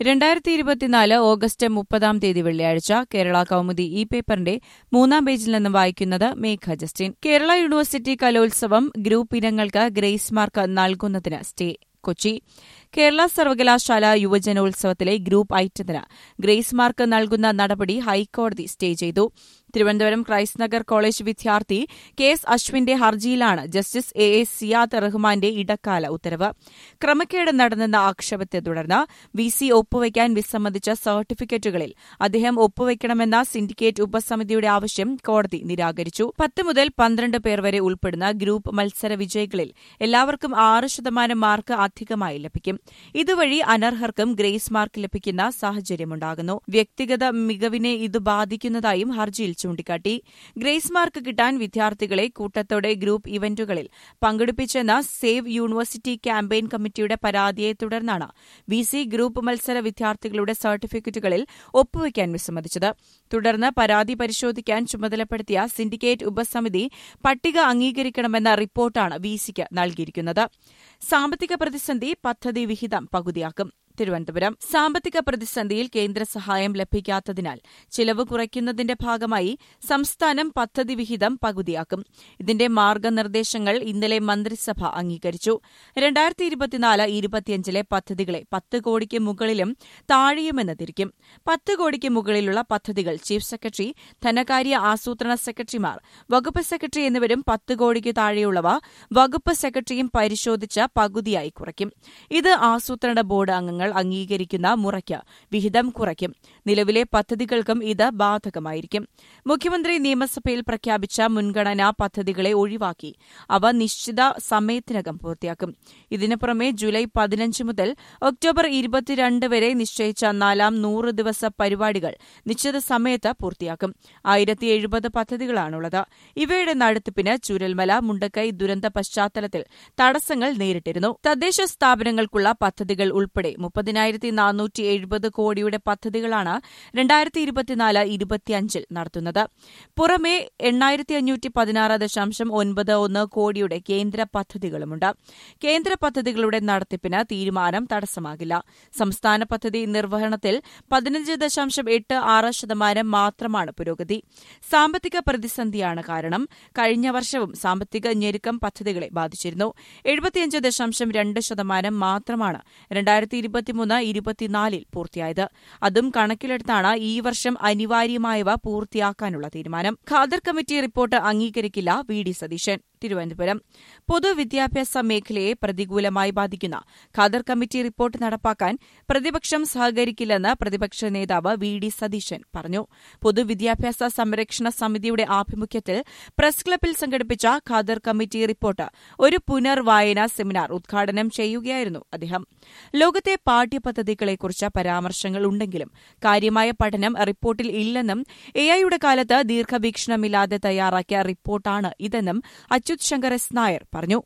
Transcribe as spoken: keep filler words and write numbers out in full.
രണ്ടായിരത്തി ഇരുപത്തിനാല് ഓഗസ്റ്റ് മുപ്പതാം തീയതി വെള്ളിയാഴ്ച കേരള കൗമുദി ഈ പേപ്പറിന്റെ മൂന്നാം പേജിൽ നിന്ന് വായിക്കുന്നത് മേഘ ജസ്റ്റിൻ. കേരള യൂണിവേഴ്സിറ്റി കലോത്സവം ഗ്രൂപ്പ് ഇനങ്ങൾക്ക് ഗ്രേസ് മാർക്ക് നൽകുന്നതിന് സ്റ്റേ. കൊച്ചി. കേരള സർവകലാശാല യുവജനോത്സവത്തിലെ ഗ്രൂപ്പ് ഐറ്റത്തിന് ഗ്രേസ് മാർക്ക് നൽകുന്ന നടപടി ഹൈക്കോടതി സ്റ്റേ ചെയ്തു. തിരുവനന്തപുരം ക്രൈസ്റ്റ് നഗർ കോളേജ് വിദ്യാർത്ഥി കെ എസ് അശ്വിന്റെ ഹർജിയിലാണ് ജസ്റ്റിസ് എ എ സിയാദ് റഹ്മാന്റെ ഇടക്കാല ഉത്തരവ്. ക്രമക്കേട് നടന്നെന്ന ആക്ഷേപത്തെ തുടർന്ന് വി സി ഒപ്പുവയ്ക്കാൻ വിസമ്മതിച്ച സർട്ടിഫിക്കറ്റുകളിൽ അദ്ദേഹം ഒപ്പുവയ്ക്കണമെന്ന സിൻഡിക്കേറ്റ് ഉപസമിതിയുടെ ആവശ്യം കോടതി നിരാകരിച്ചു. പത്ത് മുതൽ പന്ത്രണ്ട് പേർ വരെ ഉൾപ്പെടുന്ന ഗ്രൂപ്പ് മത്സര വിജയികളിൽ എല്ലാവർക്കും ആറ് ശതമാനം മാർക്ക് അധികമായി ലഭിക്കും. ഇതുവഴി അനർഹർക്കും ഗ്രേസ് മാർക്ക് ലഭിക്കുന്ന സാഹചര്യമുണ്ടാകുന്നു. വ്യക്തിഗത മികവിനെ ഇത് ബാധിക്കുന്നതായും ഹർജിയിൽ ചൂണ്ടിക്കാട്ടി. ഗ്രേസ് മാർക്ക് കിട്ടാൻ വിദ്യാർത്ഥികളെ കൂട്ടത്തോടെ ഗ്രൂപ്പ് ഇവന്റുകളിൽ പങ്കെടുപ്പിച്ചെന്ന സേവ് യൂണിവേഴ്സിറ്റി ക്യാമ്പയിൻ കമ്മിറ്റിയുടെ പരാതിയെ തുടർന്നാണ് വി സി ഗ്രൂപ്പ് മത്സര വിദ്യാർത്ഥികളുടെ സർട്ടിഫിക്കറ്റുകളിൽ ഒപ്പുവയ്ക്കാൻ വിസമ്മതിച്ചത്. തുടർന്ന് പരാതി പരിശോധിക്കാൻ ചുമതലപ്പെടുത്തിയ സിൻഡിക്കേറ്റ് ഉപസമിതി പട്ടിക അംഗീകരിക്കണമെന്ന റിപ്പോർട്ടാണ് വി സിക്ക് നൽകിയിരിക്കുന്നത്. സാമ്പത്തിക പ്രതിസന്ധി പദ്ധതി വിഹിതം പകുതിയാക്കും. തിരുവനന്തപുരം. സാമ്പത്തിക പ്രതിസന്ധിയിൽ കേന്ദ്ര സഹായം ലഭിക്കാത്തതിനാൽ ചിലവ് കുറയ്ക്കുന്നതിന്റെ ഭാഗമായി സംസ്ഥാനം പദ്ധതി വിഹിതം പകുതിയാക്കും. ഇതിന്റെ മാർഗനിർദ്ദേശങ്ങൾ ഇന്നലെ മന്ത്രിസഭ അംഗീകരിച്ചു. രണ്ടായിരത്തി ഇരുപത്തിനാല് ഇരുപത്തിയഞ്ചിലെ പദ്ധതികളെ പത്ത് കോടിക്ക് മുകളിലും താഴെയുമെന്ന് തിരിക്കും. പത്ത് കോടിക്ക് മുകളിലുള്ള പദ്ധതികൾ ചീഫ് സെക്രട്ടറി, ധനകാര്യ ആസൂത്രണ സെക്രട്ടറിമാർ, വകുപ്പ് സെക്രട്ടറി എന്നിവരും പത്ത് കോടിക്ക് താഴെയുള്ളവ വകുപ്പ് സെക്രട്ടറിയും പരിശോധിച്ച് പകുതിയായി കുറയ്ക്കും. ഇത് ആസൂത്രണ ബോർഡ് അംഗങ്ങൾ അംഗീകരിക്കുന്ന മുറയ്ക്ക് വിഹിതം കുറയ്ക്കും. നിലവിലെ പദ്ധതികൾക്കും ഇത് ബാധകമായിരിക്കും. മുഖ്യമന്ത്രി നിയമസഭയിൽ പ്രഖ്യാപിച്ച മുൻഗണനാ പദ്ധതികളെ ഒഴിവാക്കി അവ നിശ്ചിത സമയത്തിനകം പൂർത്തിയാക്കും. ഇതിനു പുറമെ ജൂലൈ പതിനഞ്ച് മുതൽ ഒക്ടോബർ ഇരുപത്തിരണ്ട് വരെ നിശ്ചയിച്ച നാലാം നൂറ് ദിവസ പരിപാടികൾ നിശ്ചിത സമയത്ത് പൂർത്തിയാക്കും. ആയിരത്തി എഴുപത് പദ്ധതികളാണുള്ളത്. ഇവയുടെ നടത്തിപ്പിന് ചൂരൽമല, മുണ്ടക്കൈ ദുരന്ത പശ്ചാത്തലത്തിൽ തടസ്സങ്ങൾ നേരിട്ടിരുന്നു. തദ്ദേശ സ്ഥാപനങ്ങൾക്കുള്ള പദ്ധതികൾ ഉൾപ്പെടെ മുപ്പതിനായിരത്തി നാനൂറ്റി എഴുപത് കോടിയുടെ പദ്ധതികളാണ് രണ്ടായിരത്തി ഇരുപത്തിനാല് ഇരുപത്തിയഞ്ചിൽ നടത്തുന്നത്. പുറമെ എണ്ണായിരത്തി അഞ്ഞൂറ്റി പതിനാറ് ദശാംശം ഒൻപത് ഒന്ന് കോടിയുടെ കേന്ദ്ര പദ്ധതികളുമുണ്ട്. കേന്ദ്ര പദ്ധതികളുടെ നടത്തിപ്പിന് തീരുമാനം തടസ്സമാകില്ല. സംസ്ഥാന പദ്ധതി നിർവഹണത്തിൽ പതിനഞ്ച് ദശാംശം എട്ട് ആറ് ശതമാനം മാത്രമാണ് പുരോഗതി. സാമ്പത്തിക പ്രതിസന്ധിയാണ് കാരണം. കഴിഞ്ഞ വർഷവും സാമ്പത്തിക ഞെരുക്കം പദ്ധതികളെ ബാധിച്ചിരുന്നു. എഴുപത്തിയഞ്ച് ദശാംശം രണ്ട് ശതമാനം മാത്രമാണ് രണ്ടായിരത്തി ഇരുപത്തിമൂന്ന് ഇരുപത്തിനാലിൽ പൂർത്തിയായത്. അതും കണക്കിലെടുത്താണ് ഈ വർഷം അനിവാര്യമായവ പൂർത്തിയാക്കാനുള്ള തീരുമാനം. ഖാദർ കമ്മിറ്റി റിപ്പോർട്ട് അംഗീകരിക്കില്ല വി ഡി സതീശൻ. തിരുവനന്തപുരം. പൊതുവിദ്യാഭ്യാസ മേഖലയെ പ്രതികൂലമായി ബാധിക്കുന്ന ഖാദർ കമ്മിറ്റി റിപ്പോർട്ട് നടപ്പാക്കാൻ പ്രതിപക്ഷം സഹകരിക്കില്ലെന്ന് പ്രതിപക്ഷ നേതാവ് വി ഡി സതീശൻ പറഞ്ഞു. പൊതുവിദ്യാഭ്യാസ സംരക്ഷണ സമിതിയുടെ ആഭിമുഖ്യത്തിൽ പ്രസ് ക്ലബിൽ സംഘടിപ്പിച്ച ഖാദർ കമ്മിറ്റി റിപ്പോർട്ട് ഒരു പുനർവായന സെമിനാർ ഉദ്ഘാടനം ചെയ്യുകയായിരുന്നു അദ്ദേഹം. ലോകത്തെ പാഠ്യപദ്ധതികളെക്കുറിച്ച് പരാമർശങ്ങൾ ഉണ്ടെങ്കിലും കാര്യമായ പഠനം റിപ്പോർട്ടിൽ ഇല്ലെന്നും എ ഐയുടെ കാലത്ത് ദീർഘവീക്ഷണമില്ലാതെ തയ്യാറാക്കിയ റിപ്പോർട്ടാണ് ഇതെന്നും അച്യുത് ശങ്കർ എസ് നായർ പറഞ്ഞു.